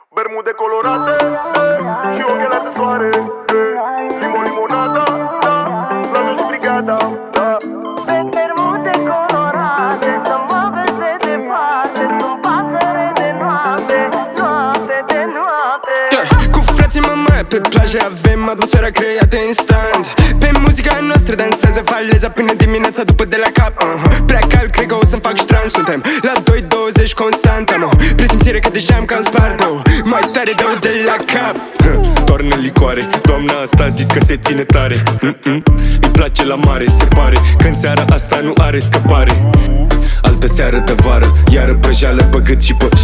Bermude colorate, și ochelari de soare, limo limonada, da, plajă și brigada, da. Bermude colorate, să mă vezi de departe, sunt pasăre de noapte, noapte de noapte. Cu frații mamaia pe plajă avem atmosfera creată instant. Pe muzica noastră dansează faleza până dimineața după de la cap. Prea cald, cred că o să-mi fac ștran. Suntem la 2.20 constant. Am o presimțire că deja am cam spart. Mai tare dau de la cap. Toarnă licoare, doamna asta a zis că se ține tare. Îi place la mare, se pare că în seara asta nu are scăpare. Altă seară de vară, iară prăjeală pe gât și pe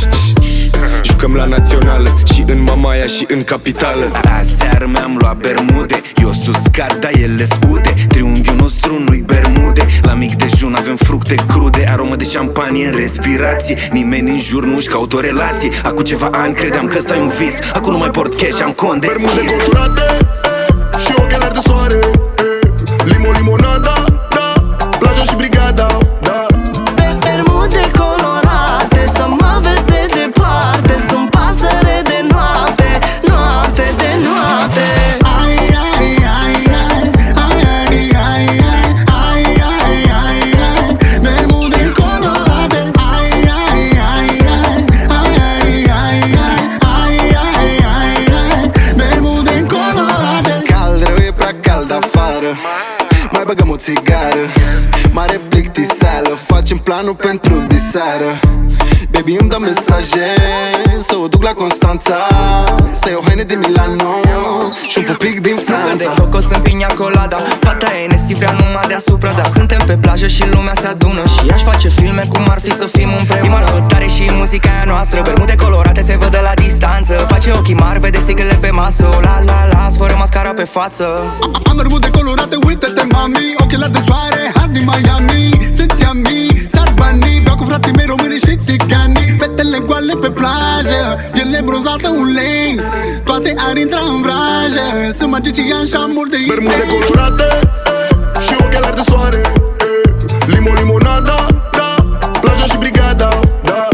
jucăm la națională și în Mamaia și în capitală. Aseară mi-am luat bermude, eu sus gard, dar ele spude. Triunghiul nostru nu-i bermude. La mic dejun avem fructe crude, aromă de șampanie în respirație. Nimeni în jur nu-și caut o relație. Acum ceva ani credeam că ăsta e un vis, acum nu mai port cash, am cont deschis. Bermude colorate, și ochelari de soare, limo limonada, da, plaja și brigada, da. Bermude colorate, să mă vezi de departe, sunt pasăre de noapte, noapte de noapte. Ai, ai, ai, ai, ai, ai, ai, ai, ai, ai, ai, bermude colorate. Ai, ai, ai, ai, ai, ai, ai, ai, ai, ai, ai, bermude colorate. Cald, rău, e prea cald afară. Mai băgăm o țigară, mare plictiseală, facem planul pentru diseară. Baby îmi dă mesaje, să o duc la Constanța, să iau haine din Milano și un pupic din Franța. De cocos în piña colada, fata e Nesti vrea numai deasupra. Dar suntem pe plajă și lumea se adună și aș face filme cum ar fi să fim împreună. Rima tare și muzica e noastră, bermude colorate se văd de la distanță. Face ochii mari, vede sticlele pe masă, la la la, fără mascara pe față. Am bermude colorate, uite-te mami, ochelari de soare, azi din Miami. Sunt yummy, sar banii, beau cu frații mei români și țiganii. Fetele goale pe plajă, piele bronzată ulei, toate ar intra în vrajă. Sunt magician și am multe idei. Bermude colorate, și ochelari de soare, limo limonada, da, plaja și brigada, da.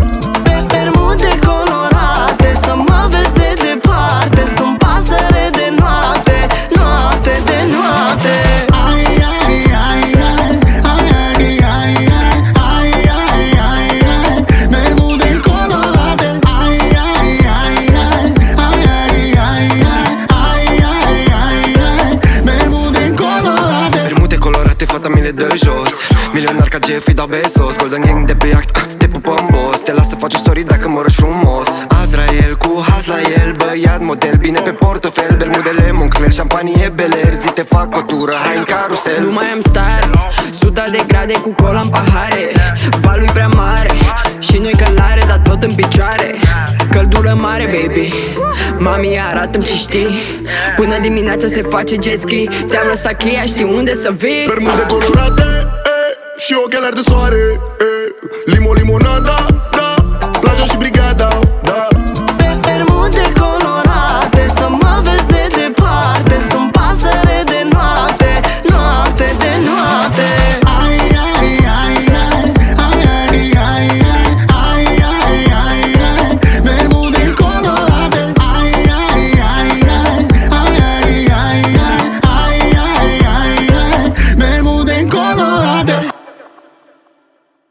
Bermude colorate, să mă vezi de departe, sunt pasăre de noapte, noapte de noapte. Ai, ai, ai, ai, ai, ai, ai, ai, ai, ai, ai, bermude colorate. Ai, ai, ai, ai, ai, ai, ai, ai, ai, ai, ai, bermude colorate. Bermude colorate, fata mi le dă jos. Milionar ca Jeffrey, dau Bezos. Golden Gang de pe iaht, te pupăm boss. Te las să faci o story dacă mă rogi frumos. Azrael cu haz la el, băiat model, bine pe portofel. Bermudele Moncler, șampanie Beler. Zi te fac o tură, hai în carusel. Nu mai am stare, 100 de grade cu cola în pahare. Valul prea mare și noi călare, dar tot în picioare. Căldură mare, baby, mami arată-mi și știi. Până dimineața se face jet ski. Ți-am lăsat cheia, știi unde să vii. Bermude colorate, și ochelari de soare, limo limonada,